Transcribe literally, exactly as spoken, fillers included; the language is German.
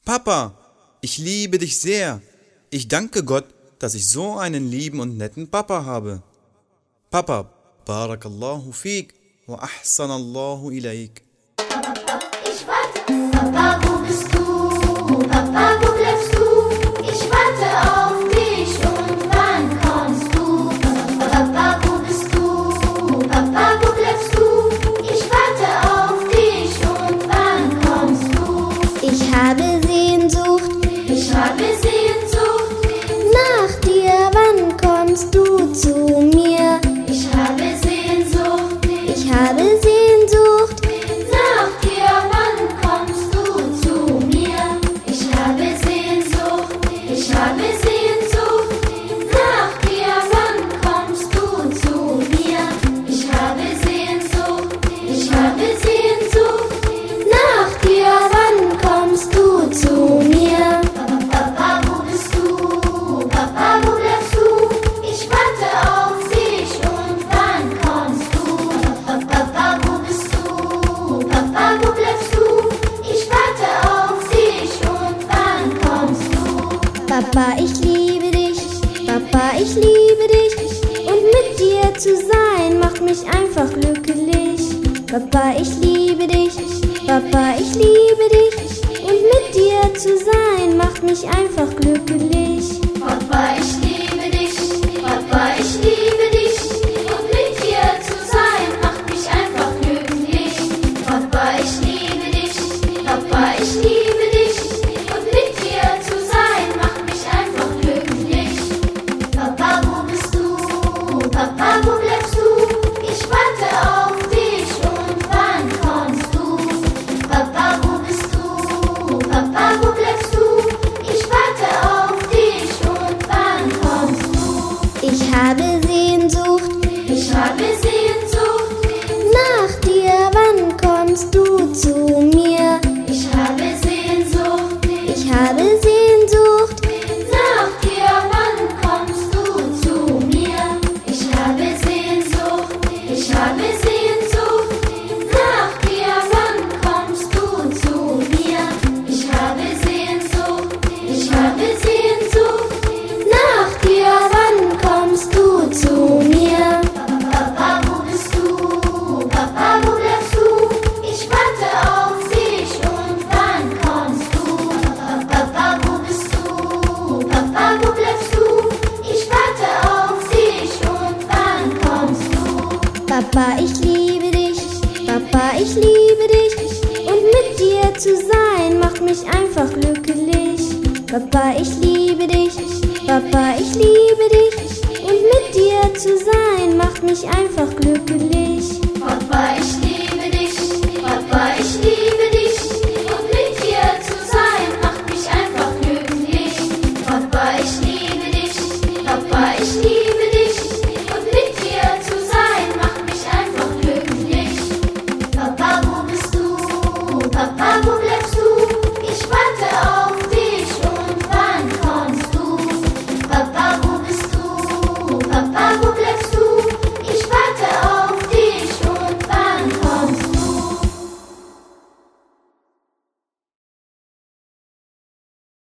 Papa, ich liebe dich sehr. Ich danke Gott, dass ich so einen lieben und netten Papa habe. Papa, Barakallahu fik wa ahsanallahu ilaik. Ich warte, Papa, wo bist du? Papa, wo bleibst du? Ich warte auf dich und wann kommst du? Papa, wo bist du? Papa, wo bleibst du? Ich warte auf dich und wann kommst du? Ich habe Sehnsucht, Ich habe Sehnsucht, nach dir, wann kommst du zu mir? ich habe Sehnsucht, Ich habe Sehnsucht, nach dir, wann kommst du zu mir? Ich habe Sehnsucht, ich habe Sehnsucht, nach dir, wann kommst du zu mir? Ich habe Sehnsucht, ich habe Sehnsucht, nach dir, wann kommst du zu mir? Papa, wo bist du? Papa, wo bleibst du? Ich warte auf dich und wann kommst du? Papa, wo bist du? Papa, wo bleibst du? Ich warte auf dich und wann kommst du? Papa, ich liebe dich, Papa, ich liebe dich, und mit dir zu sein macht mich einfach glücklich. Papa, ich liebe dich, Papa, ich liebe dich, und mit dir zu sein macht mich einfach glücklich. Papa, ich liebe dich, Papa, ich liebe dich, und mit dir zu sein macht mich einfach glücklich. Papa, ich liebe dich, Papa, ich liebe dich, und mit dir zu sein macht mich einfach glücklich. Papa, wo bist du? Papa, wo bleibst du? Ich warte auf dich und wann kommst du? Papa, wo bist du? Papa, wo bleibst du? Ich warte auf dich und wann kommst du? Ich habe Sehnsucht, Ich habe Sehnsucht, nach dir, wann kommst du zu mir? ich habe Sehnsucht, Ich habe Sehnsucht, nach dir, wann kommst du zu mir? Ich habe Sehnsucht, ich habe Sehnsucht, nach dir, wann kommst du zu mir? Ich habe Sehnsucht, ich habe Sehnsucht, nach dir, wann kommst du zu mir? Papa, wo bist du? Papa, wo bleibst du? Ich warte auf dich und wann kommst du? Papa, wo bist du? Papa, wo bleibst du? Ich warte auf dich und wann kommst du? Papa, ich liebe dich, Papa, ich liebe dich, und mit dir zu sein macht mich einfach glücklich. Papa, ich liebe dich, Papa, ich liebe dich, und mit dir zu sein macht mich einfach glücklich. Papa, ich